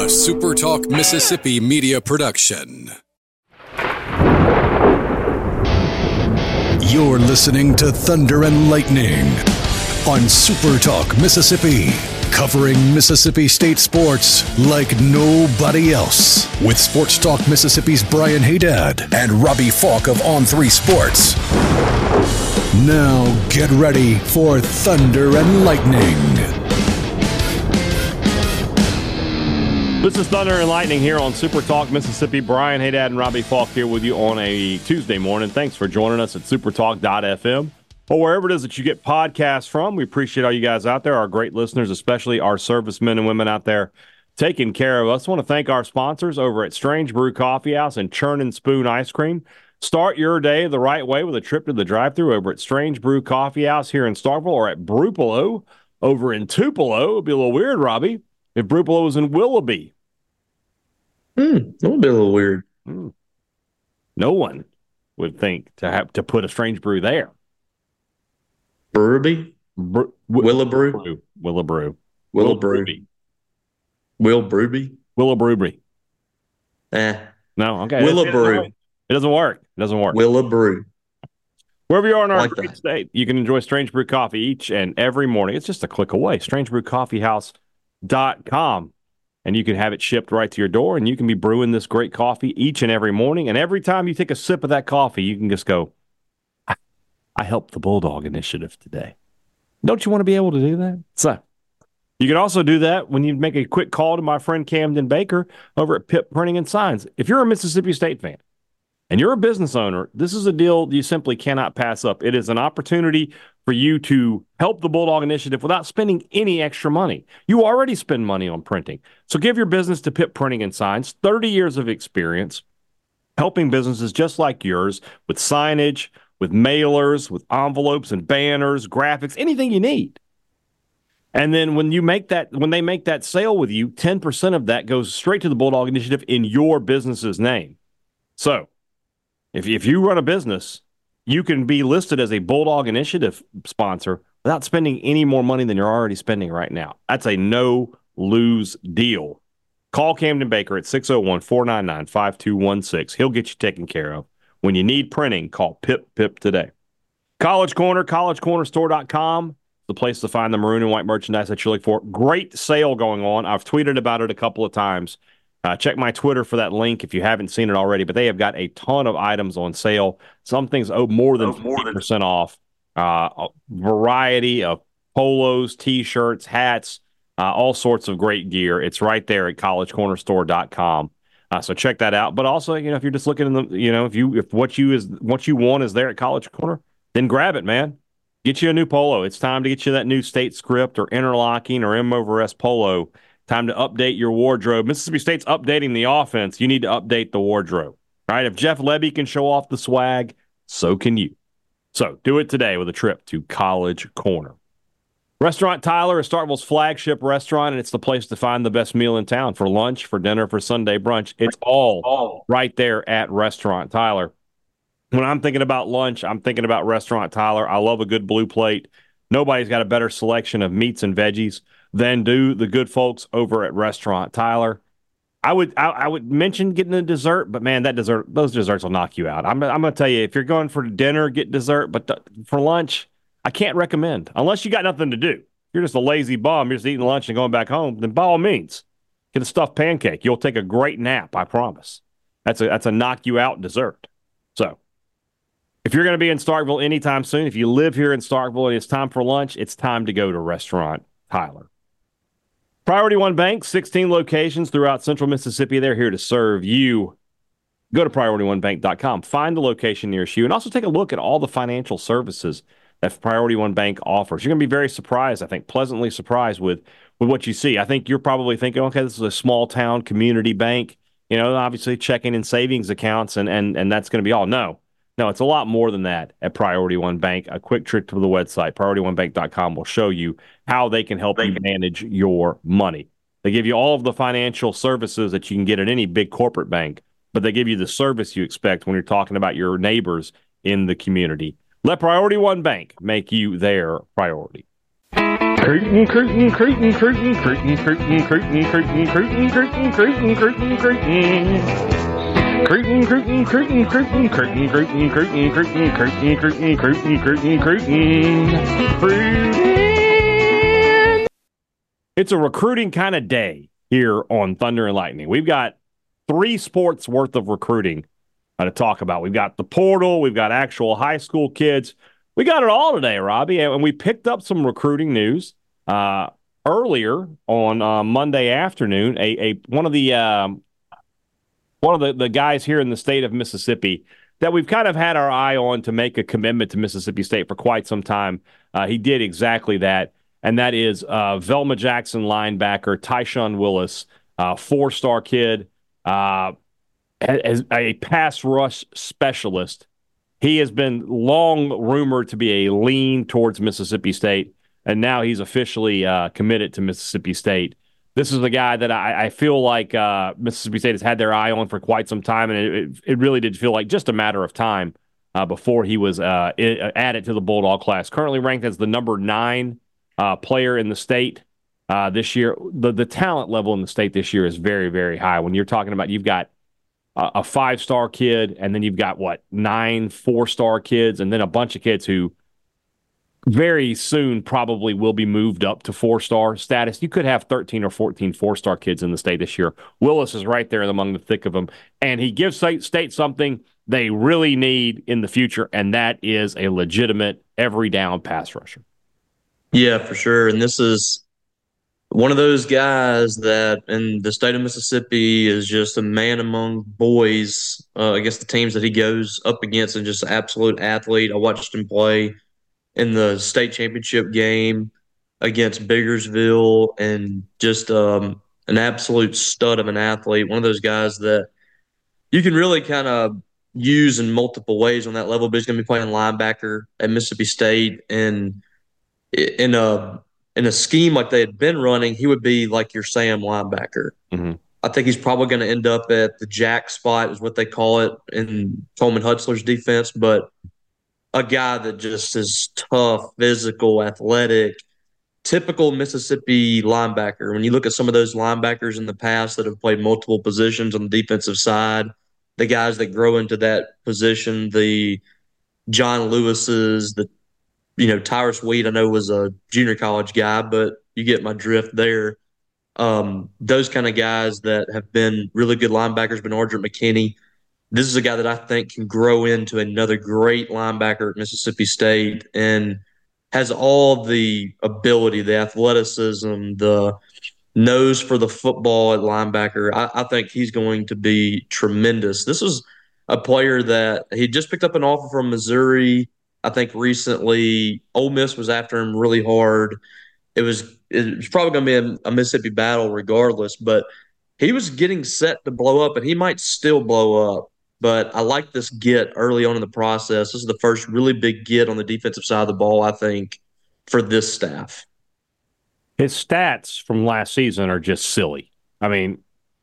A Super Talk Mississippi media production. You're listening to Thunder and Lightning on Super Talk Mississippi, covering Mississippi State sports like nobody else. With Sports Talk Mississippi's Brian Haydad and Robbie Falk of On3 Sports. Now get ready for Thunder and Lightning. This is Thunder and Lightning here on Super Talk Mississippi. Brian Haydad and Robbie Falk here with you on a Tuesday morning. Thanks for joining us at supertalk.fm or wherever it is that you get podcasts from. We appreciate all you guys out there, our great listeners, especially our servicemen and women out there taking care of us. I want to thank our sponsors over at Strange Brew Coffee House and Churn and Spoon Ice Cream. Start your day the right way with a trip to the drive-thru over at Strange Brew Coffee House here in Starkville or at Brupolo over in Tupelo. It'd be a little weird, Robbie, if Brupolo was in Willoughby. That would be a little weird. No one would think to have to put a Strange Brew there. Brewerby? Willowbrew? Willowbrew. Willowbrew. Will Brewby? Willowbrewby. No, okay. Willowbrew. It doesn't work. It doesn't work. Willowbrew. Wherever you are in our great state, you can enjoy Strange Brew Coffee each and every morning. It's just a click away. StrangeBrewCoffeehouse.com. And you can have it shipped right to your door, and you can be brewing this great coffee each and every morning. And every time you take a sip of that coffee, you can just go, I helped the Bulldog Initiative today. Don't you want to be able to do that? So you can also do that when you make a quick call to my friend Camden Baker over at Pip Printing and Signs. If you're a Mississippi State fan and you're a business owner, this is a deal you simply cannot pass up. It is an opportunity for you to help the Bulldog Initiative without spending any extra money. You already spend money on printing. So give your business to Pip Printing and Signs, 30 years of experience helping businesses just like yours with signage, with mailers, with envelopes and banners, graphics, anything you need. And then when they make that sale with you, 10% of that goes straight to the Bulldog Initiative in your business's name. So if you run a business, you can be listed as a Bulldog Initiative sponsor without spending any more money than you're already spending right now. That's a no-lose deal. Call Camden Baker at 601-499-5216. He'll get you taken care of. When you need printing, call Pip today. College Corner, collegecornerstore.com, the place to find the maroon and white merchandise that you look for. Great sale going on. I've tweeted about it a couple of times. Check my Twitter for that link if you haven't seen it already, but they have got a ton of items on sale. Some things more than 50% off. A variety of polos, T-shirts, hats, all sorts of great gear. It's right there at collegecornerstore.com. So check that out. But also, if you're just looking in if what you want is there at College Corner, then grab it, man. Get you a new polo. It's time to get you that new State Script or Interlocking or M over S polo. Time to update your wardrobe. Mississippi State's updating the offense. You need to update the wardrobe. All right, if Jeff Lebby can show off the swag, so can you. So do it today with a trip to College Corner. Restaurant Tyler is Starkville's flagship restaurant, and it's the place to find the best meal in town for lunch, for dinner, for Sunday brunch. It's all right there at Restaurant Tyler. When I'm thinking about lunch, I'm thinking about Restaurant Tyler. I love a good blue plate. Nobody's got a better selection of meats and veggies than do the good folks over at Restaurant Tyler. I would mention getting a dessert, but man, those desserts will knock you out. I'm going to tell you, if you're going for dinner, get dessert, but for lunch, I can't recommend. Unless you got nothing to do. You're just a lazy bum, you're just eating lunch and going back home, then by all means, get a stuffed pancake. You'll take a great nap, I promise. That's a knock you out dessert. So if you're going to be in Starkville anytime soon, if you live here in Starkville and it's time for lunch, it's time to go to Restaurant Tyler. Priority One Bank, 16 locations throughout central Mississippi. They're here to serve you. Go to PriorityOneBank.com. Find the location nearest you, and also take a look at all the financial services that Priority One Bank offers. You're going to be very surprised, I think, pleasantly surprised with what you see. I think you're probably thinking, okay, this is a small-town community bank, obviously checking and savings accounts, and that's going to be all. No, it's a lot more than that at Priority One Bank. A quick trip to the website, PriorityOneBank.com, will show you how they can help you manage your money. They give you all of the financial services that you can get at any big corporate bank, but they give you the service you expect when you're talking about your neighbors in the community. Let Priority One Bank make you their priority. Cruton, Cruton, Cruton, Cruton, Cruton, Cruton, Cruton, Cruton, Cruton, Cruton, Cruton, Cruton, Cruton. Cruton, Cruton, Cruton, Cruton, Cruton, Cruton, Cruton, Cruton, Cruton, Cruton, Cruton, Cruton, Cruton. It's a recruiting kind of day here on Thunder and Lightning. We've got 3 sports worth of recruiting to talk about. We've got the portal. We've got actual high school kids. We got it all today, Robbie, and we picked up some recruiting news earlier on Monday afternoon. One of the guys here in the state of Mississippi that we've kind of had our eye on to make a commitment to Mississippi State for quite some time. He did exactly that, and that is Velma Jackson linebacker Tyshawn Willis, 4-star kid, as a pass rush specialist. He has been long rumored to be a lean towards Mississippi State, and now he's officially committed to Mississippi State. This is the guy that I feel like Mississippi State has had their eye on for quite some time, and it really did feel like just a matter of time before he was added to the Bulldog class. Currently ranked as the number 9 player in the state this year. The talent level in the state this year is very, very high. When you're talking about you've got a 5-star kid, and then you've got, 9 4-star kids, and then a bunch of kids who very soon probably will be moved up to 4-star status. You could have 13 or 14 4-star kids in the state this year. Willis is right there among the thick of them, and he gives state something they really need in the future, and that is a legitimate every down pass rusher. Yeah, for sure. And this is one of those guys that in the state of Mississippi is just a man among boys against the teams that he goes up against, and just an absolute athlete. I watched him play in the state championship game against Biggersville, and just an absolute stud of an athlete. One of those guys that you can really kind of use in multiple ways on that level, but he's going to be playing linebacker at Mississippi State. And in a scheme like they had been running, he would be like your Sam linebacker. Mm-hmm. I think he's probably going to end up at the jack spot, is what they call it in Coleman Hutzler's defense. But a guy that just is tough, physical, athletic, typical Mississippi linebacker. When you look at some of those linebackers in the past that have played multiple positions on the defensive side, the guys that grow into that position, the John Lewis's, Tyrus Wheat, I know was a junior college guy, but you get my drift there. Those kind of guys that have been really good linebackers, Bernard McKinney. This is a guy that I think can grow into another great linebacker at Mississippi State, and has all the ability, the athleticism, the nose for the football at linebacker. I think he's going to be tremendous. This is a player that he just picked up an offer from Missouri. I think recently Ole Miss was after him really hard. It was probably going to be a Mississippi battle regardless, but he was getting set to blow up, and he might still blow up. But I like this get early on in the process. This is the first really big get on the defensive side of the ball, I think, for this staff. His stats from last season are just silly. I mean,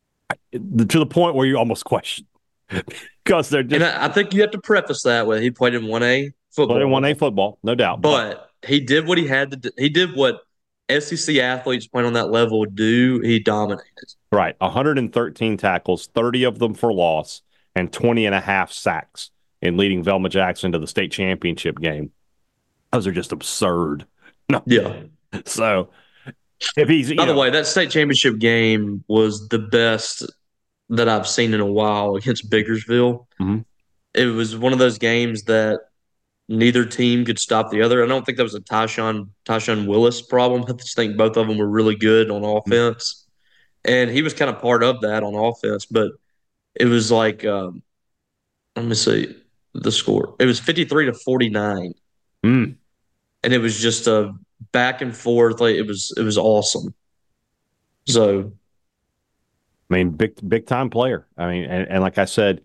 to the point where you almost question because they're just. And I think you have to preface that with he played in 1A football. Played in 1A football, no doubt. But he did what he had to do. He did what SEC athletes playing on that level do. He dominated. Right. 113 tackles, 30 of them for loss, and 20 and a half sacks in leading Velma Jackson to the state championship game. Those are just absurd. No. Yeah. So if he's by the way, that state championship game was the best that I've seen in a while against Biggersville. Mm-hmm. It was one of those games that neither team could stop the other. I don't think that was a Tyshawn Willis problem. I just think both of them were really good on offense. And he was kind of part of that on offense. But it was like, let me see the score. It was 53-49. Mm. And it was just a back and forth. Like, it was awesome. So, I mean, big time player. I mean, and like I said,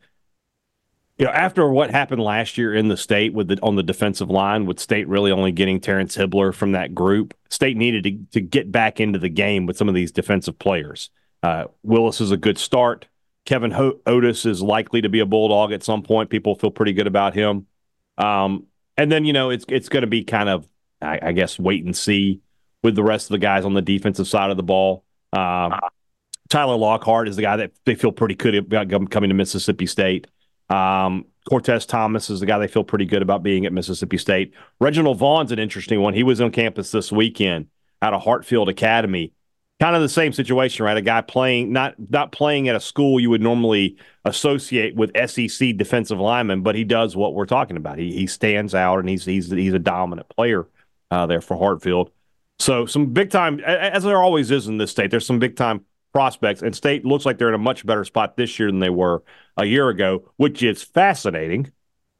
after what happened last year in the state on the defensive line, with State really only getting Terrence Hibbler from that group, State needed to get back into the game with some of these defensive players. Willis is a good start. Kevin Otis is likely to be a Bulldog at some point. People feel pretty good about him. And then, it's going to be kind of, I guess, wait and see with the rest of the guys on the defensive side of the ball. Tyler Lockhart is the guy that they feel pretty good about coming to Mississippi State. Cortez Thomas is the guy they feel pretty good about being at Mississippi State. Reginald Vaughn's an interesting one. He was on campus this weekend out of Hartfield Academy. Kind of the same situation, right? A guy playing not playing at a school you would normally associate with SEC defensive linemen, but he does what we're talking about. He stands out, and he's a dominant player there for Hartfield. So some big time, as there always is in this state, there's some big time prospects, and State looks like they're in a much better spot this year than they were a year ago, which is fascinating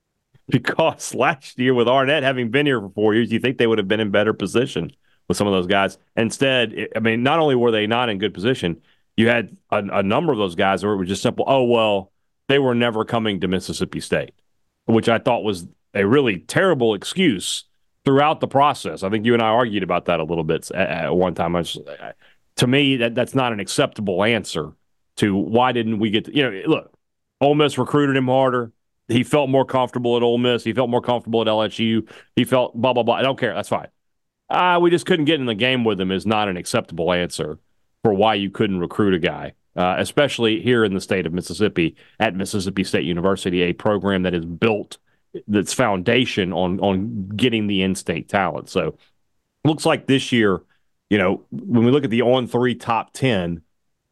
because last year with Arnett having been here for 4 years, you think they would have been in better position with some of those guys. Instead, I mean, not only were they not in good position, you had a number of those guys where it was just simple, oh, well, they were never coming to Mississippi State, which I thought was a really terrible excuse throughout the process. I think you and I argued about that a little bit at one time. To me, that's not an acceptable answer to why didn't we get to, look, Ole Miss recruited him harder. He felt more comfortable at Ole Miss. He felt more comfortable at LSU. He felt blah, blah, blah. I don't care. That's fine. We just couldn't get in the game with him is not an acceptable answer for why you couldn't recruit a guy, especially here in the state of Mississippi at Mississippi State University, a program that is built that's foundation on getting the in-state talent. So looks like this year, when we look at the on-3 top 10,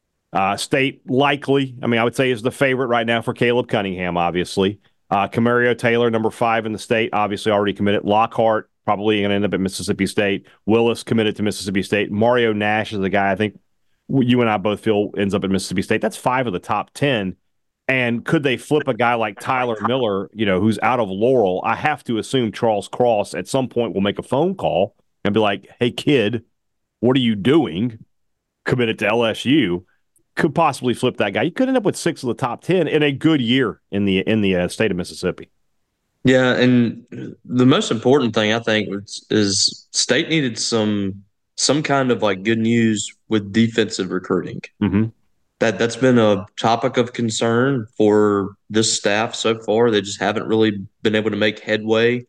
State likely, I would say is the favorite right now for Caleb Cunningham, obviously. Camario Taylor, number 5 in the state, obviously already committed. Lockhart, probably going to end up at Mississippi State. Willis committed to Mississippi State. Mario Nash is the guy I think you and I both feel ends up at Mississippi State. That's 5 of the top 10. And could they flip a guy like Tyler Miller, who's out of Laurel? I have to assume Charles Cross at some point will make a phone call and be like, hey, kid, what are you doing? Committed to LSU. Could possibly flip that guy. You could end up with 6 of the top 10 in a good year in the state of Mississippi. Yeah, and the most important thing I think is State needed some kind of like good news with defensive recruiting. Mm-hmm. That's been a topic of concern for this staff so far. They just haven't really been able to make headway.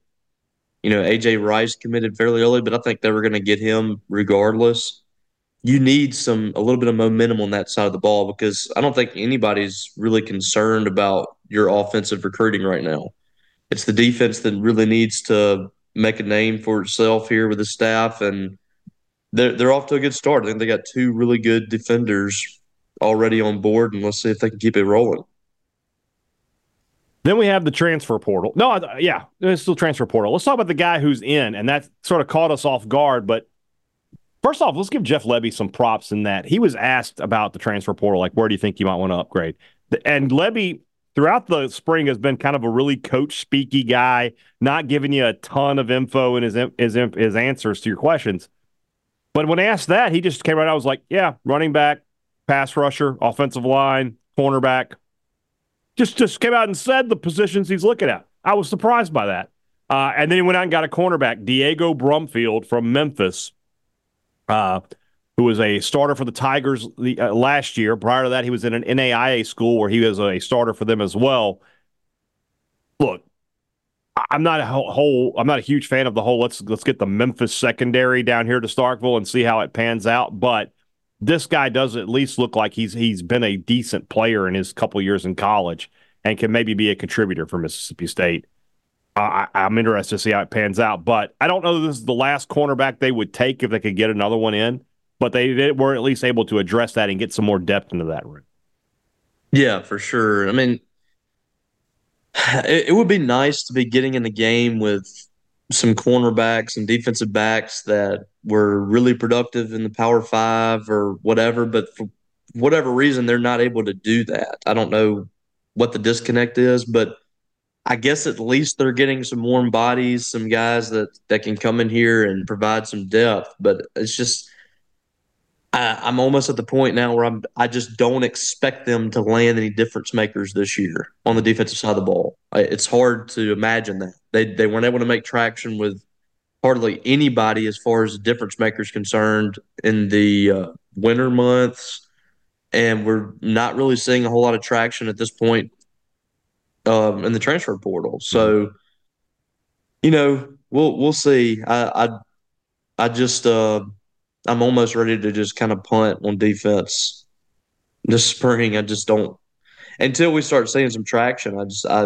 AJ Rice committed fairly early, but I think they were going to get him regardless. You need a little bit of momentum on that side of the ball because I don't think anybody's really concerned about your offensive recruiting right now. It's the defense that really needs to make a name for itself here with the staff, and they're off to a good start. I think they got 2 really good defenders already on board, and let's see if they can keep it rolling. Then we have the transfer portal. No, yeah, it's still transfer portal. Let's talk about the guy who's in, and that sort of caught us off guard. But first off, let's give Jeff Lebby some props in that. He was asked about the transfer portal, like, where do you think you might want to upgrade? And Lebby, throughout the spring, has been kind of a really coach-speaky guy, not giving you a ton of info in his answers to your questions. But when asked that, he just came right out. I was like, yeah, running back, pass rusher, offensive line, cornerback. Just came out and said the positions he's looking at. I was surprised by that. And then he went out and got a cornerback, Diego Brumfield from Memphis, who was a starter for the Tigers last year. Prior to that, he was in an NAIA school where he was a starter for them as well. Look, I'm not a huge fan of the whole let's get the Memphis secondary down here to Starkville and see how it pans out. But this guy does at least look like he's been a decent player in his couple years in college and can maybe be a contributor for Mississippi State. I'm interested to see how it pans out. But I don't know that this is the last cornerback they would take if they could get another one in. But they were at least able to address that and get some more depth into that room. Yeah, for sure. It would be nice to be getting in the game with some cornerbacks and defensive backs that were really productive in the Power 5 or whatever, but for whatever reason, they're not able to do that. I don't know what the disconnect is, but I guess at least they're getting some warm bodies, some guys that can come in here and provide some depth. But it's just I'm almost at the point now where I just don't expect them to land any difference makers this year on the defensive side of the ball. It's hard to imagine that. They weren't able to make traction with hardly anybody as far as the difference makers concerned in the winter months, and we're not really seeing a whole lot of traction at this point in the transfer portal. So, we'll see. I just I'm almost ready to just kind of punt on defense this spring. I just don't until we start seeing some traction.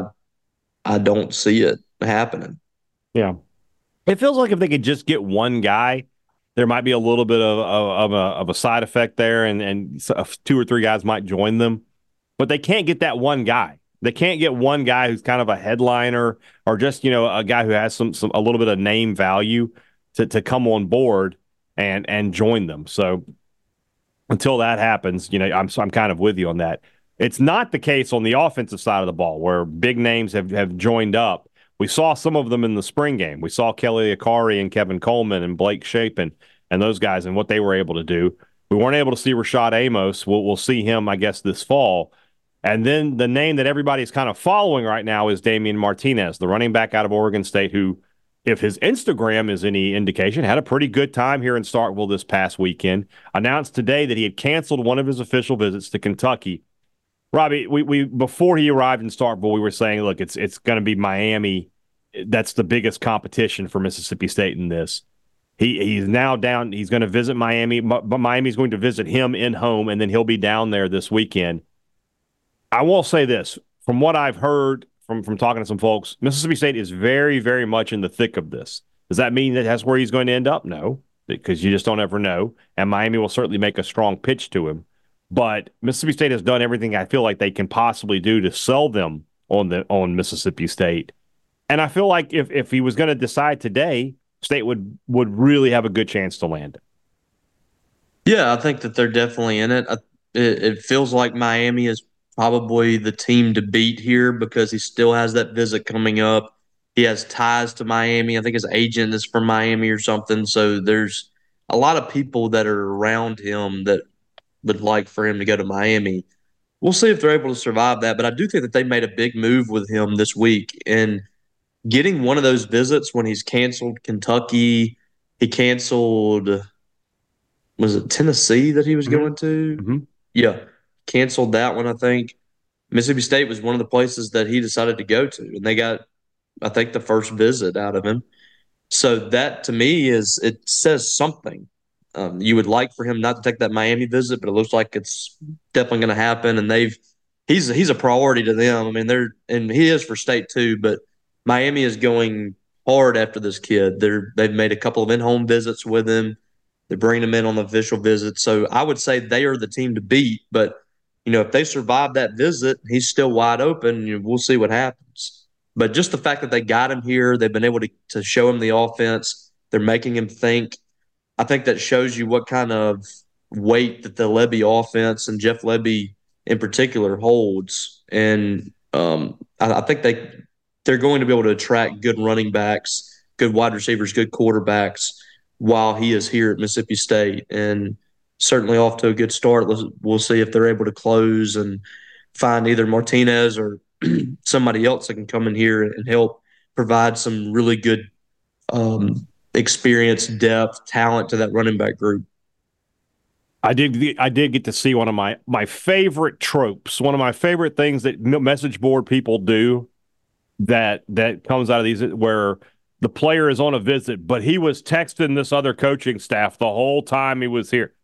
I don't see it happening. Yeah. It feels like if they could just get one guy, there might be a little bit of a side effect there, and two or three guys might join them. But they can't get that one guy. They can't get one guy who's kind of a headliner or just, a guy who has some a little bit of name value to come on board and join them. So until that happens, I'm kind of with you on that. It's not the case on the offensive side of the ball where big names have joined up. We saw some of them in the spring game. We saw Kelly Akari and Kevin Coleman and Blake Shapen and those guys and what they were able to do. We weren't able to see Rashad Amos. We'll see him, I guess, this fall. And then the name that everybody's kind of following right now is Damian Martinez, the running back out of Oregon State, who, if his Instagram is any indication, had a pretty good time here in Starkville this past weekend. Announced today that he had canceled one of his official visits to Kentucky. Robbie, we before he arrived in Starkville, we were saying, look, it's going to be Miami. That's the biggest competition for Mississippi State in this. He's now down. He's going to visit Miami, but Miami's going to visit him in home, and then he'll be down there this weekend. I will say this, from what I've heard from talking to some folks, Mississippi State is very, very much in the thick of this. Does that mean that that's where he's going to end up? No, because you just don't ever know. And Miami will certainly make a strong pitch to him. But Mississippi State has done everything I feel like they can possibly do to sell them on Mississippi State. And I feel like if he was going to decide today, State would really have a good chance to land it. Yeah, I think that they're definitely in it. It feels like Miami is probably the team to beat here because he still has that visit coming up. He has ties to Miami. I think his agent is from Miami or something. So there's a lot of people that are around him that would like for him to go to Miami. We'll see if they're able to survive that. But I do think that they made a big move with him this week. And getting one of those visits when he's canceled Kentucky, he canceled, was it Tennessee that he was going to? Mm-hmm. Yeah, canceled that one, I think. Mississippi State was one of the places that he decided to go to, and they got, I think, the first visit out of him. So that to me it says something. You would like for him not to take that Miami visit, but it looks like it's definitely going to happen. And he's a priority to them. I mean, and he is for State too, but Miami is going hard after this kid. They've made a couple of in-home visits with him. They're bringing him in on the official visit. So I would say they are the team to beat. But if they survive that visit, he's still wide open. We'll see what happens. But just the fact that they got him here, they've been able to show him the offense. They're making him think. I think that shows you what kind of weight that the Lebby offense and Jeff Lebby in particular holds. And I think they're going to be able to attract good running backs, good wide receivers, good quarterbacks while he is here at Mississippi State. And certainly off to a good start. We'll see if they're able to close and find either Martinez or somebody else that can come in here and help provide some really good experience, depth, talent to that running back group. I did get to see one of my favorite tropes, one of my favorite things that message board people do that comes out of these, where the player is on a visit, but he was texting this other coaching staff the whole time he was here.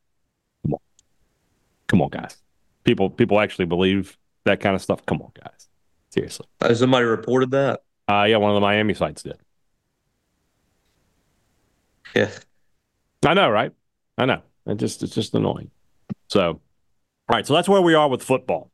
Come on, guys. People actually believe that kind of stuff. Come on, guys. Seriously. Has somebody reported that? Yeah, one of the Miami sites did. Yeah. I know, right? I know. It's just annoying. So, all right. So that's where we are with football.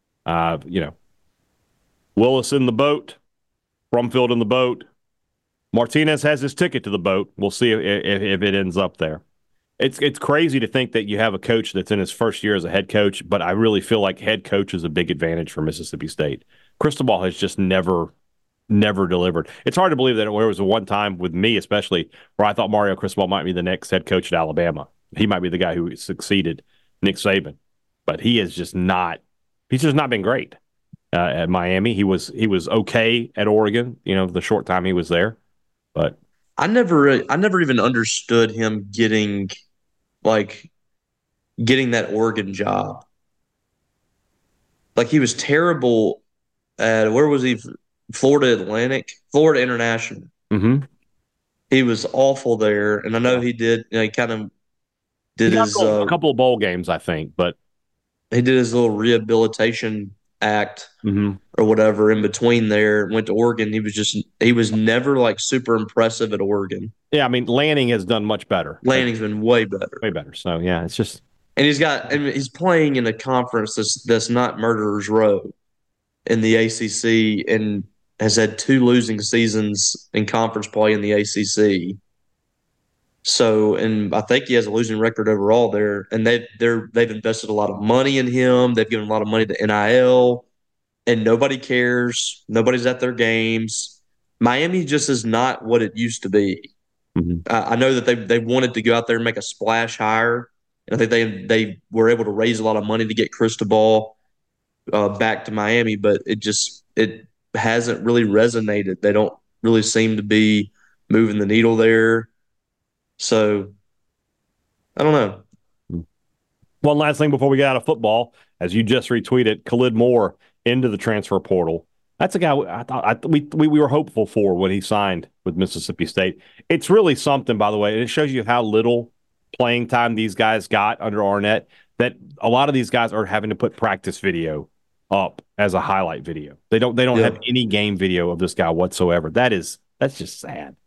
Willis in the boat, Brumfield in the boat. Martinez has his ticket to the boat. We'll see if it ends up there. It's crazy to think that you have a coach that's in his first year as a head coach, but I really feel like head coach is a big advantage for Mississippi State. Cristobal has just never delivered. It's hard to believe that there was a one time with me, especially, where I thought Mario Cristobal might be the next head coach at Alabama. He might be the guy who succeeded Nick Saban, but he's just not been great at Miami. He was okay at Oregon, the short time he was there, but I never even understood him getting that Oregon job. Like, he was terrible at, where was he? Florida International. Mm-hmm. He was awful there, and I know he did. He kind of did He got his a couple of bowl games, I think, but he did his little rehabilitation act or whatever in between there. Went to Oregon. He was never like super impressive at Oregon. yeah, I mean Lanning has done much better. Lanning's been way better. Way better. So yeah, it's just And he's playing in a conference that's not Murderers Row in the ACC and has had 2 losing seasons in conference play in the ACC. So, and I think he has a losing record overall there. And they've invested a lot of money in him. They've given a lot of money to NIL, and nobody cares. Nobody's at their games. Miami just is not what it used to be. I know that they wanted to go out there and make a splash hire. And I think they were able to raise a lot of money to get Cristobal back to Miami, but it hasn't really resonated. They don't really seem to be moving the needle there. So I don't know. One last thing before we get out of football, as you just retweeted, Khalid Moore into the transfer portal. That's a guy we were hopeful for when he signed with Mississippi State. It's really something, by the way, and it shows you how little playing time these guys got under Arnett, that a lot of these guys are having to put practice video up as a highlight video. They don't have any game video of this guy whatsoever. That's just sad.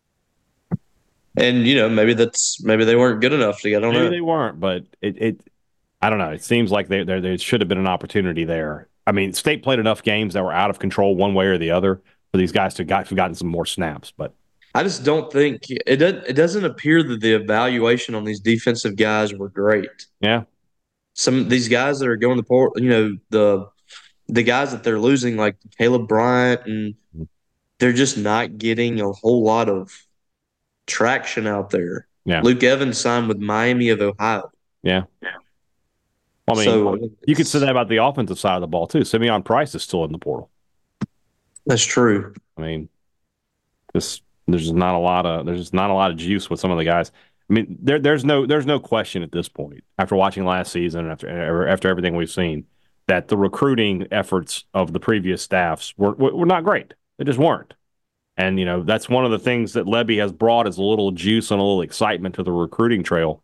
And maybe they weren't good enough to get. I don't know. Maybe they weren't, but I don't know. It seems like there should have been an opportunity there. I mean, State played enough games that were out of control one way or the other for these guys to have gotten some more snaps. But I just don't think it doesn't appear that the evaluation on these defensive guys were great. Yeah, some of these guys that are going to port, the guys that they're losing, like Caleb Bryant, and they're just not getting a whole lot of traction out there. Yeah. Luke Evans signed with Miami of Ohio. Yeah. I mean, you could say that about the offensive side of the ball too. Simeon Price is still in the portal. That's true. I mean, there's just not a lot of juice with some of the guys. I mean, there's no question at this point, after watching last season and after everything we've seen, that the recruiting efforts of the previous staffs were not great. They just weren't. And that's one of the things that Lebby has brought, is a little juice and a little excitement to the recruiting trail.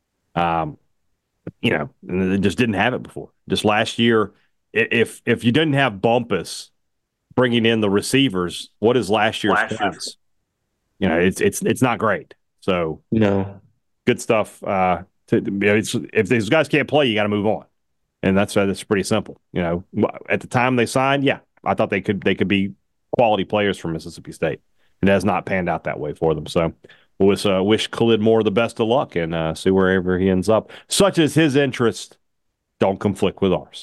And they just didn't have it before. Just last year, if you didn't have Bumpus bringing in the receivers, what is last year's class? It's not great. So good stuff. If these guys can't play, you got to move on, and that's pretty simple. At the time they signed, I thought they could be quality players from Mississippi State. It has not panned out that way for them. So we'll wish Khalid Moore the best of luck and see wherever he ends up, such as his interests don't conflict with ours.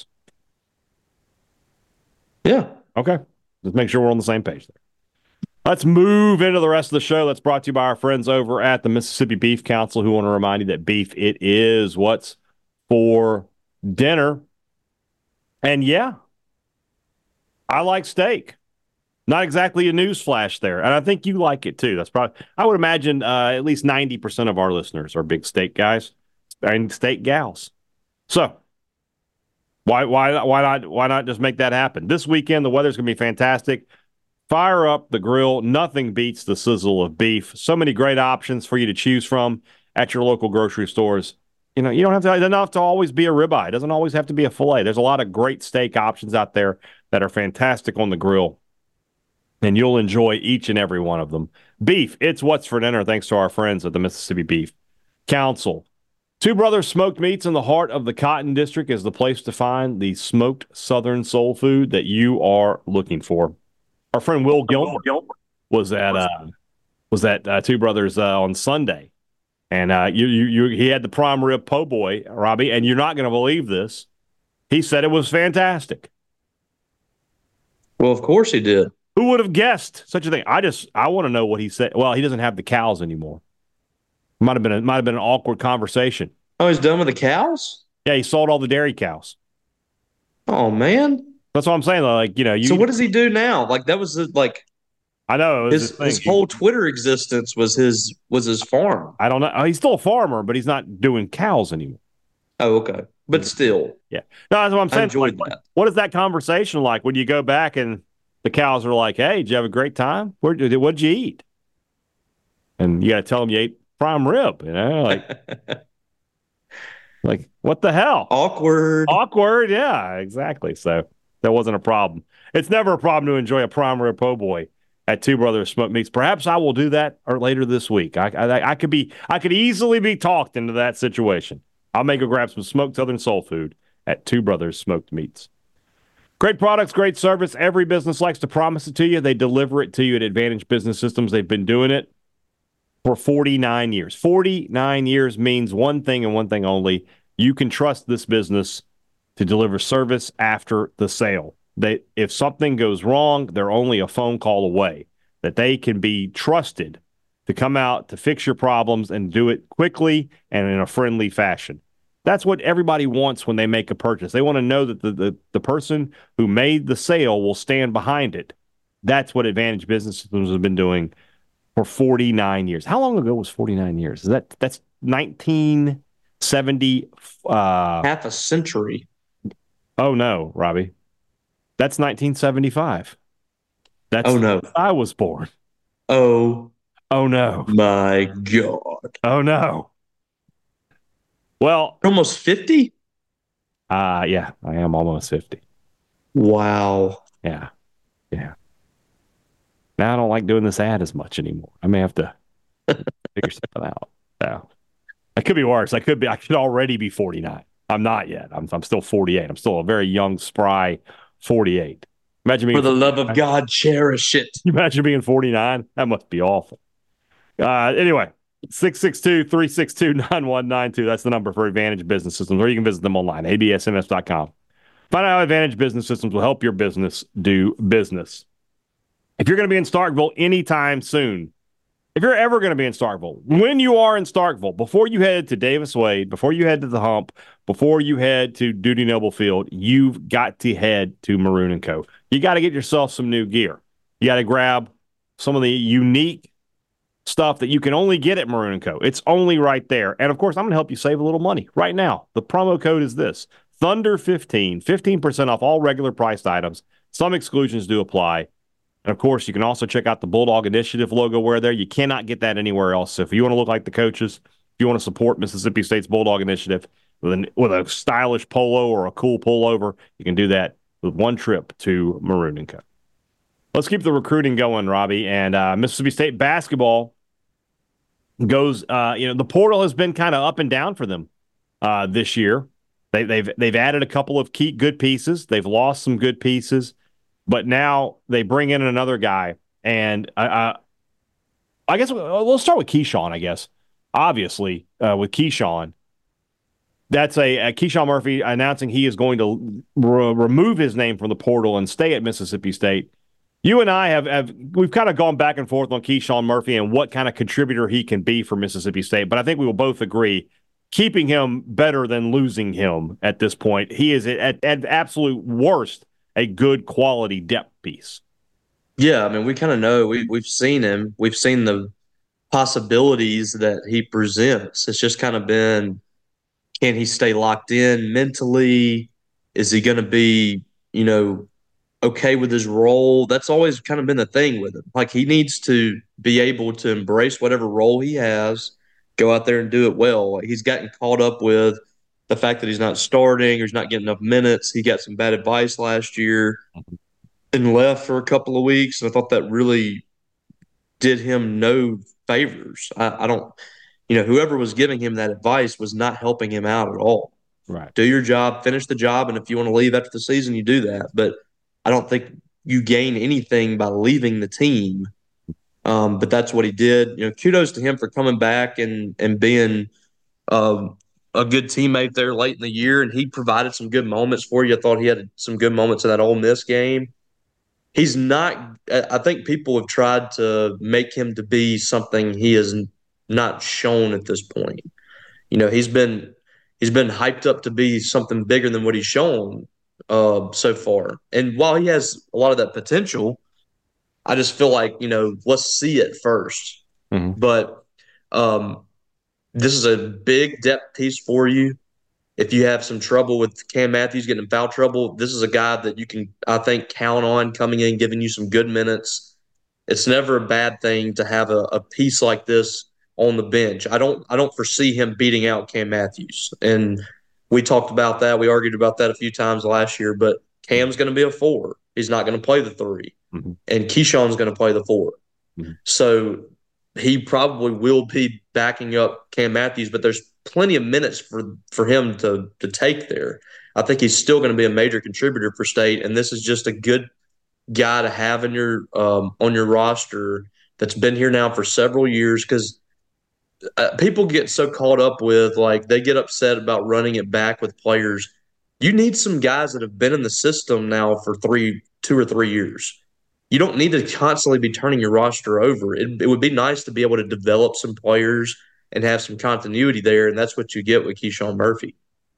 Yeah. Okay. Let's make sure we're on the same page there. Let's move into the rest of the show. That's brought to you by our friends over at the Mississippi Beef Council, who want to remind you that beef, it is what's for dinner. And I like steak. Not exactly a news flash there. And I think you like it too. That's probably, I would imagine at least 90% of our listeners are big steak guys and steak gals. So why not just make that happen? This weekend, the weather's going to be fantastic. Fire up the grill. Nothing beats the sizzle of beef. So many great options for you to choose from at your local grocery stores. You don't have to, it doesn't have to always be a ribeye. It doesn't always have to be a filet. There's a lot of great steak options out there that are fantastic on the grill, and you'll enjoy each and every one of them. Beef, it's what's for dinner, thanks to our friends at the Mississippi Beef Council. Two Brothers Smoked Meats in the heart of the Cotton District is the place to find the smoked Southern soul food that you are looking for. Our friend Will Gilmore was at Two Brothers on Sunday, and he had the prime rib po' boy, Robbie, and you're not going to believe this. He said it was fantastic. Well, of course he did. Who would have guessed such a thing? I want to know what he said. Well, he doesn't have the cows anymore. Might have been an awkward conversation. Oh, he's done with the cows? Yeah, he sold all the dairy cows. Oh man. That's what I'm saying. So what does he do now? Like that was I know his whole Twitter existence was his farm. I don't know. He's still a farmer, but he's not doing cows anymore. Oh, okay. But still. Yeah. No, that's what I'm saying. I enjoyed that. What is that conversation like when you go back and the cows are like, "Hey, did you have a great time? What'd you eat?" And you got to tell them you ate prime rib, Like, what the hell? Awkward. Awkward. Yeah, exactly. So that wasn't a problem. It's never a problem to enjoy a prime rib po' boy at Two Brothers Smoked Meats. Perhaps I will do that or later this week. I could easily be talked into that situation. I'll make go grab some smoked Southern soul food at Two Brothers Smoked Meats. Great products, great service. Every business likes to promise it to you. They deliver it to you at Advantage Business Systems. They've been doing it for 49 years. 49 years means one thing and one thing only. You can trust this business to deliver service after the sale. If something goes wrong, they're only a phone call away. That they can be trusted to come out to fix your problems and do it quickly and in a friendly fashion. That's what everybody wants when they make a purchase. They want to know that the person who made the sale will stand behind it. That's what Advantage Business Systems has been doing for 49 years. How long ago was 49 years? That's 1970. Half a century. Oh no, Robbie. That's 1975. That's no. I was born. Oh no. My God. Oh no. Well, almost 50? Yeah, I am almost 50. Wow. Yeah. Now I don't like doing this ad as much anymore. I may have to figure something out. So it could be worse. I could already be 49. I'm not yet. I'm still 48. I'm still a very young, spry 48. Imagine being for the love of God, cherish it. Imagine being 49. That must be awful. Anyway, 662-362-9192. That's the number for Advantage Business Systems, or you can visit them online, absms.com. Find out how Advantage Business Systems will help your business do business. If you're going to be in Starkville anytime soon, if you're ever going to be in Starkville, when you are in Starkville, before you head to Davis Wade, before you head to the Hump, before you head to Dudy Noble Field, you've got to head to Maroon & Co. You got to get yourself some new gear. You got to grab some of the unique stuff that you can only get at Maroon & Co. It's only right there. And, of course, I'm going to help you save a little money right now. The promo code is this, Thunder15, 15% off all regular priced items. Some exclusions do apply. And, of course, you can also check out the Bulldog Initiative logo wear there. You cannot get that anywhere else. So if you want to look like the coaches, if you want to support Mississippi State's Bulldog Initiative with a stylish polo or a cool pullover, you can do that with one trip to Maroon & Co. Let's keep the recruiting going, Robbie. And Mississippi State basketball goes, the portal has been kind of up and down for them this year. They've added a couple of key good pieces. They've lost some good pieces. But now they bring in another guy, and I guess we'll start with Keyshawn, I guess. Obviously, with Keyshawn, that's Keyshawn Murphy announcing he is going to remove his name from the portal and stay at Mississippi State. You and I we've kind of gone back and forth on Keyshawn Murphy and what kind of contributor he can be for Mississippi State, but I think we will both agree keeping him better than losing him at this point. He is at absolute worst a good quality depth piece. Yeah, I mean, we kind of know. We've seen him. We've seen the possibilities that he presents. It's just kind of been, can he stay locked in mentally? Is he going to be, okay with his role? That's always kind of been the thing with him. Like, he needs to be able to embrace whatever role he has, go out there and do it well. Like, he's gotten caught up with the fact that he's not starting or he's not getting enough minutes. He got some bad advice last year and left for a couple of weeks. And I thought that really did him no favors. I don't, whoever was giving him that advice was not helping him out at all. Right. Do your job, finish the job. And if you want to leave after the season, you do that. But I don't think you gain anything by leaving the team. But that's what he did. Kudos to him for coming back and being, a good teammate there late in the year, and he provided some good moments for you. I thought he had some good moments in that Ole Miss game. He's not – I think people have tried to make him to be something he has not shown at this point. He's been hyped up to be something bigger than what he's shown so far. And while he has a lot of that potential, I just feel like, let's see it first. Mm-hmm. But this is a big depth piece for you. If you have some trouble with Cam Matthews getting in foul trouble, this is a guy that you can, I think, count on coming in, giving you some good minutes. It's never a bad thing to have a piece like this on the bench. I don't foresee him beating out Cam Matthews. And We talked about that. We argued about that a few times last year, but Cam's going to be a 4. He's not going to play the 3. Mm-hmm. And Keyshawn's going to play the 4. Mm-hmm. So he probably will be backing up Cam Matthews, but there's plenty of minutes for him to take there. I think he's still going to be a major contributor for State, and this is just a good guy to have in your on your roster that's been here now for several years, because people get so caught up with, like, they get upset about running it back with players. You need some guys that have been in the system now for 2 or 3 years. You don't need to constantly be turning your roster over. It would be nice to be able to develop some players and have some continuity there, and that's what you get with Keyshawn Murphy.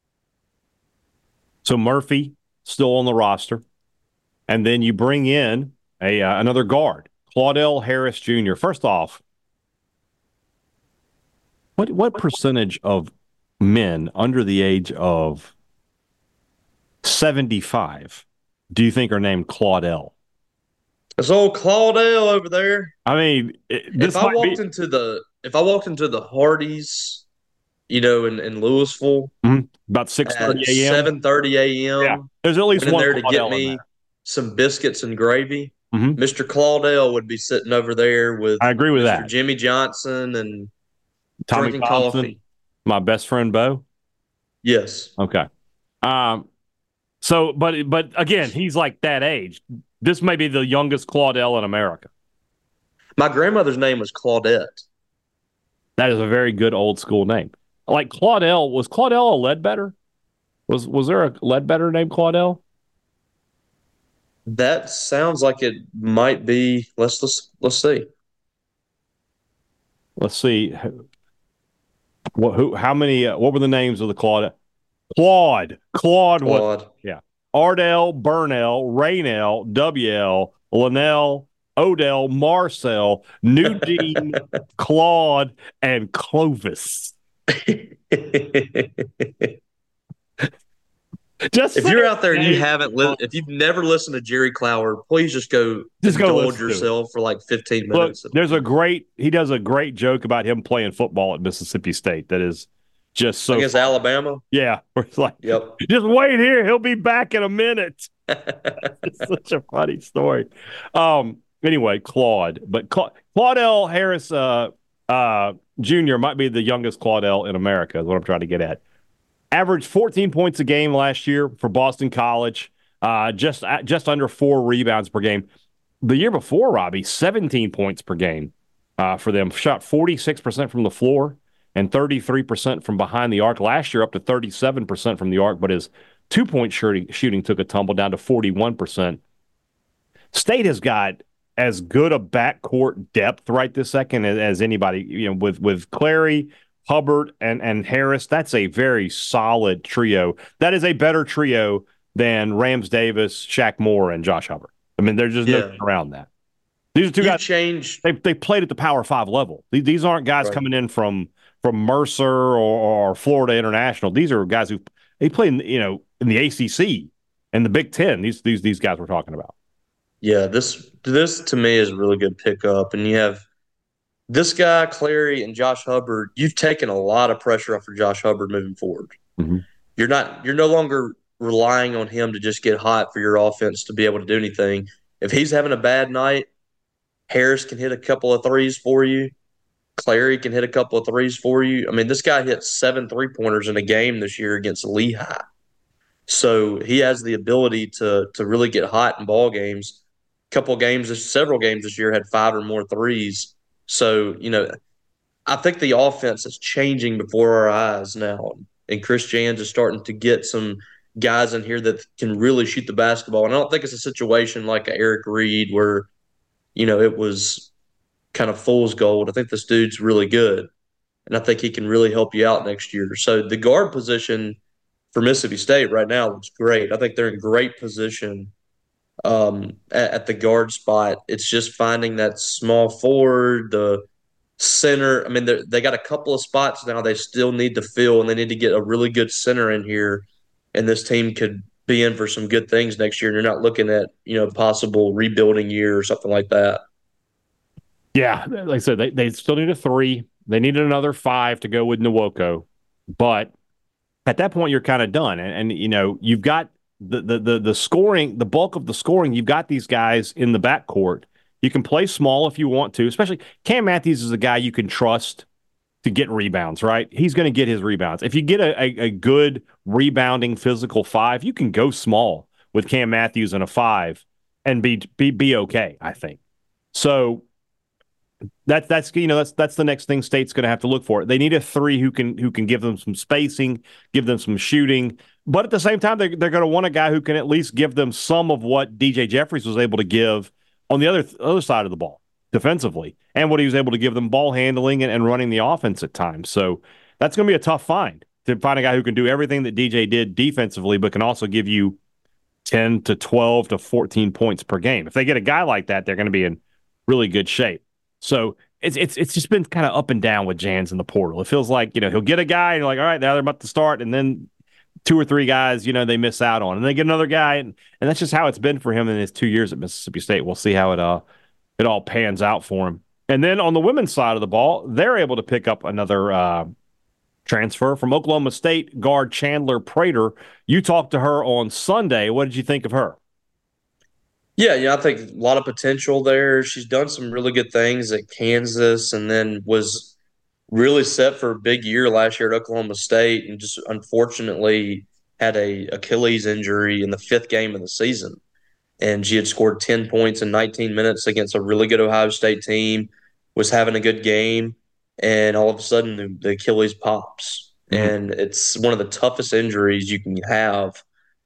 So Murphy still on the roster, and then you bring in another guard, Claudell Harris Jr. First off, what percentage of men under the age of 75 do you think are named Claudell? It's old Claudell over there. I mean, if I walked into the Hardee's, in Louisville, about 6:30 a.m., 7:30 a.m. Yeah, there's at least one there to Claudell get me some biscuits and gravy. Mm-hmm. Mr. Claudell would be sitting over there with I agree with Mr. that. Jimmy Johnson and Tommy drinking Thompson, coffee. My best friend Bo. Yes. Okay. So, but again, he's like that age. This may be the youngest Claudell in America. My grandmother's name was Claudette. That is a very good old school name. Like Claudell, was Claudell a Ledbetter? Was there a Ledbetter named Claudell? That sounds like it might be. Let's see. Let's see. How many? What were the names of the Claude? Claude. Yeah. Ardell, Burnell, Raynell, WL, Linnell, Odell, Marcel, Nugene, Claude, and Clovis. If you're out there and if you've never listened to Jerry Clower, please just go indulge yourself for like 15 minutes. Look, he does a great joke about him playing football at Mississippi State. That is just so against Alabama. Yeah. It's like, yep. Just wait here. He'll be back in a minute. It's such a funny story. Anyway, Claude. But Claudell Harris Jr. might be the youngest Claudell in America, is what I'm trying to get at. Averaged 14 points a game last year for Boston College, just under 4 rebounds per game. The year before, Robbie, 17 points per game for them. Shot 46% from the floor and 33% from behind the arc. Last year, up to 37% from the arc, but his two-point shooting took a tumble down to 41%. State has got as good a backcourt depth right this second as anybody, with Clary, Hubbard, and Harris. That's a very solid trio. That is a better trio than Rams Davis, Shaq Moore, and Josh Hubbard. I mean, there's just nothing around that. These are two guys. They played at the Power 5 level. These aren't guys coming in from Mercer or Florida International. These are guys who play in the ACC and the Big Ten. These guys we're talking about. Yeah, this to me is a really good pickup, and you have this guy, Clary, and Josh Hubbard. You've taken a lot of pressure off of Josh Hubbard moving forward. Mm-hmm. You're no longer relying on him to just get hot for your offense to be able to do anything. If he's having a bad night, Harris can hit a couple of threes for you. Clary can hit a couple of threes for you. I mean, this guy hit 7 3-pointers in a game this year against Lehigh. So he has the ability to really get hot in ball games. Several games this year had 5 or more threes. So, I think the offense is changing before our eyes now. And Chris Jans is starting to get some guys in here that can really shoot the basketball. And I don't think it's a situation like Eric Reed where, it was kind of fool's gold. I think this dude's really good. And I think he can really help you out next year. So the guard position for Mississippi State right now looks great. I think they're in great position at the guard spot. It's just finding that small forward, the center. I mean, they got a couple of spots now they still need to fill, and they need to get a really good center in here. And this team could be in for some good things next year. And you're not looking at, possible rebuilding year or something like that. Yeah, like I said, they still need a 3. They needed another 5 to go with Nwoko. But at that point you're kind of done. And you know, you've got the scoring, the bulk of the scoring, you've got these guys in the backcourt. You can play small if you want to, especially Cam Matthews is a guy you can trust to get rebounds, right? He's going to get his rebounds. If you get a good rebounding physical five, you can go small with Cam Matthews and a five and be okay, I think. So that's the next thing State's going to have to look for. They need a three who can give them some spacing, give them some shooting, but at the same time they're going to want a guy who can at least give them some of what DJ Jeffries was able to give on the other side of the ball defensively, and what he was able to give them ball handling and running the offense at times. So that's going to be a tough find to find a guy who can do everything that DJ did defensively, but can also give you 10 to 12 to 14 points per game. If they get a guy like that, they're going to be in really good shape. So it's just been kind of up and down with Jans in the portal. It feels like, you know, he'll get a guy and you're like, all right, now they're about to start, and then two or three guys, you know, they miss out on, and they get another guy, and that's just how it's been for him in his 2 years at Mississippi State. We'll see how it all pans out for him. And then on the women's side of the ball, they're able to pick up another transfer from Oklahoma State guard Chandler Prater. You talked to her on Sunday. What did you think of her? Yeah, I think a lot of potential there. She's done some really good things at Kansas, and then was really set for a big year last year at Oklahoma State, and just unfortunately had a Achilles injury in the fifth game of the season. And she had scored 10 points in 19 minutes against a really good Ohio State team, was having a good game, and all of a sudden the Achilles pops. Mm-hmm. And it's one of the toughest injuries you can have.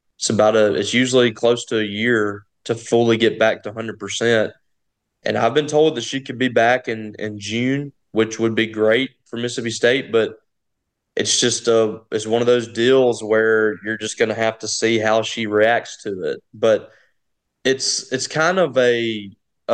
It's usually close to a year to fully get back to 100%. And I've been told that she could be back in June, which would be great for Mississippi State, but it's just it's one of those deals where you're just going to have to see how she reacts to it. But it's kind of a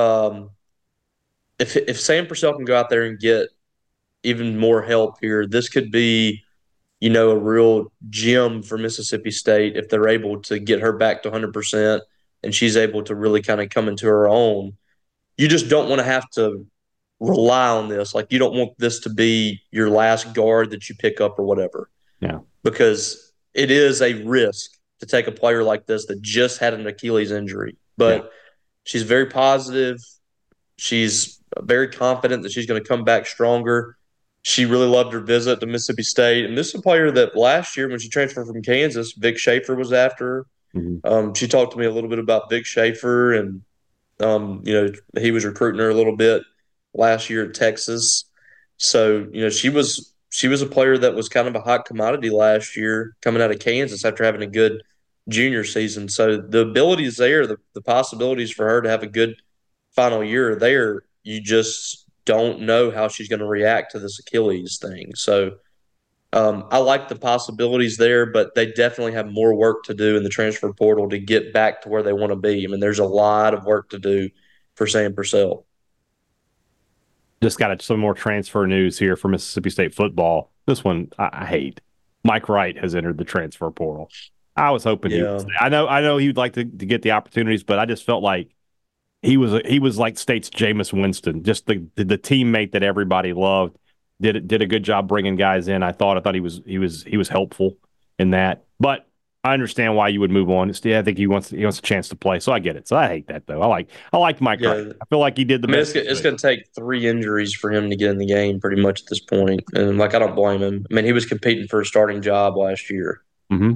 if Sam Purcell can go out there and get even more help here, this could be, you know, a real gem for Mississippi State if they're able to get her back to 100% and she's able to really kind of come into her own. You just don't want to have to rely on this. Like, you don't want this to be your last guard that you pick up or whatever. Yeah. Because it is a risk to take a player like this that just had an Achilles injury. But she's very positive. She's very confident that she's going to come back stronger. She really loved her visit to Mississippi State. And this is a player that last year when she transferred from Kansas, Vic Schaefer was after her. Mm-hmm. She talked to me a little bit about Vic Schaefer, and you know, he was recruiting her a little bit last year at Texas. So, you know, she was a player that was kind of a hot commodity last year coming out of Kansas after having a good junior season. So the ability is there, the possibilities for her to have a good final year are there. You just don't know how she's going to react to this Achilles thing. So I like the possibilities there, but they definitely have more work to do in the transfer portal to get back to where they want to be. I mean, there's a lot of work to do for Sam Purcell. Just got some more transfer news here for Mississippi State football. This one I hate. Mike Wright has entered the transfer portal. I was hoping he would stay. I know he would like to get the opportunities, but I just felt like he was like State's Jameis Winston, just the teammate that everybody loved. Did a good job bringing guys in. I thought he was helpful in that. But I understand why you would move on. I think he wants a chance to play, so I get it. So I hate that though. I like Mike Wright. I feel like he did the best. It's going to take 3 injuries for him to get in the game pretty much at this point. And like, I don't blame him. I mean, he was competing for a starting job last year. Mm-hmm.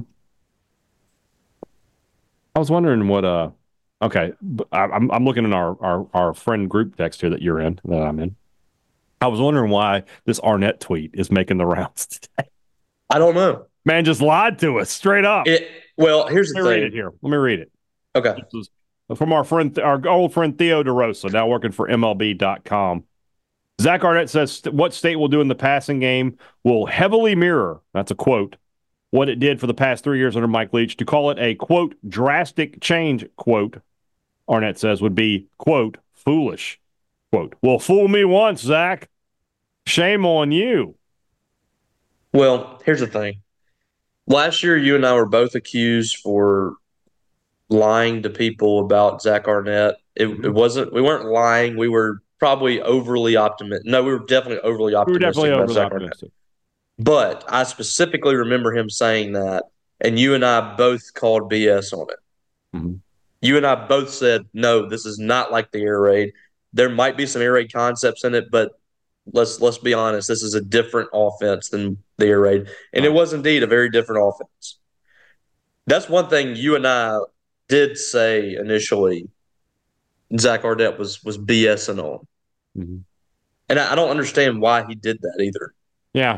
I was wondering what okay, I'm looking in our friend group text here that you're in, that I'm in. I was wondering why this Arnett tweet is making the rounds today. I don't know. Man just lied to us straight up. Well, here's the thing. Read it here. Let me read it. Okay. This is from our old friend Theo DeRosa, now working for MLB.com. Zach Arnett says what State will do in the passing game will heavily mirror, that's a quote, what it did for the past 3 years under Mike Leach. To call it a, quote, drastic change, quote, Arnett says would be, quote, foolish. Quote, well, fool me once, Zach. Shame on you. Well, here's the thing. Last year, you and I were both accused for lying to people about Zach Arnett. We weren't lying. We were probably overly optimistic. No, we were definitely overly optimistic about Zach Arnett. But I specifically remember him saying that, and you and I both called BS on it. Mm-hmm. You and I both said, no, this is not like the air raid. There might be some air raid concepts in it, but let's be honest, this is a different offense than the air raid. And It was indeed a very different offense. That's one thing you and I did say initially Zach Arnett was BSing on. Mm-hmm. And I don't understand why he did that either. Yeah.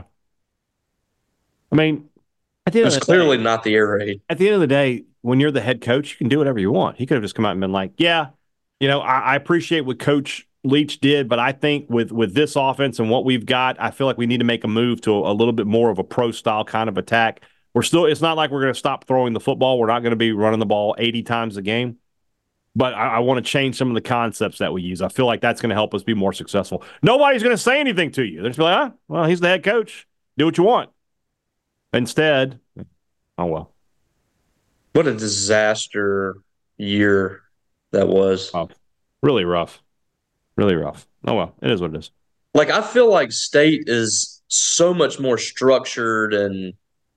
I mean, it was clearly not the air raid. At the end of the day, when you're the head coach, you can do whatever you want. He could have just come out and been like, yeah, I appreciate what Coach Leach did, but I think with this offense and what we've got, I feel like we need to make a move to a little bit more of a pro-style kind of attack. It's not like we're going to stop throwing the football. We're not going to be running the ball 80 times a game. But I want to change some of the concepts that we use. I feel like that's going to help us be more successful. Nobody's going to say anything to you. They're just like, well, he's the head coach. Do what you want. Instead, oh, well. What a disaster year that was. Oh, really rough. Really rough. Oh, well, it is what it is. Like, I feel like State is so much more structured and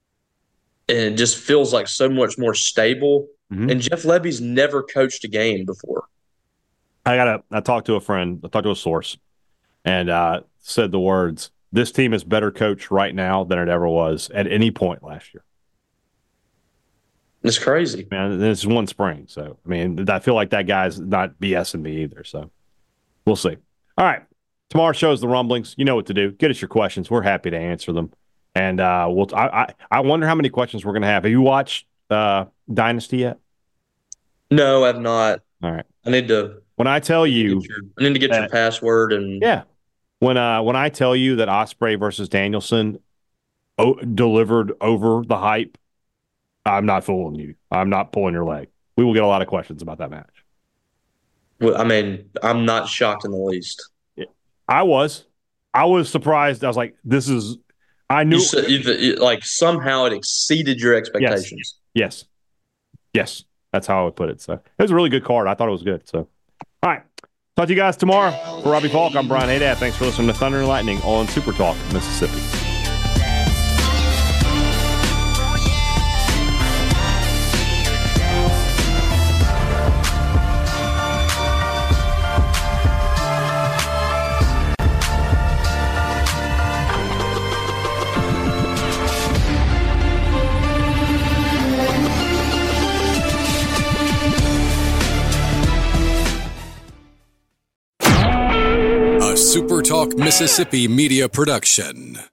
it just feels like so much more stable. Mm-hmm. And Jeff Lebby's never coached a game before. I talked to a friend, I talked to a source, and said the words, this team is better coached right now than it ever was at any point last year. It's crazy. Man, this is one spring. So, I mean, I feel like that guy's not BSing me either. So, we'll see. All right. Tomorrow's show is the Rumblings. You know what to do. Get us your questions. We're happy to answer them. And I wonder how many questions we're going to have. Have you watched Dynasty yet? No, I've not. All right. I need to. When I tell you, I need to get your password and. Yeah. When I tell you that Ospreay versus Danielson delivered over the hype, I'm not fooling you. I'm not pulling your leg. We will get a lot of questions about that match. Well, I mean, I'm not shocked in the least. I was surprised. I was like, this is. I knew. Like somehow it exceeded your expectations. Yes. That's how I would put it. So it was a really good card. I thought it was good. So, all right. Talk to you guys tomorrow. For Robbie Falk, I'm Brian Haydad. Thanks for listening to Thunder and Lightning on Super Talk Mississippi. Super Talk Mississippi Media Production.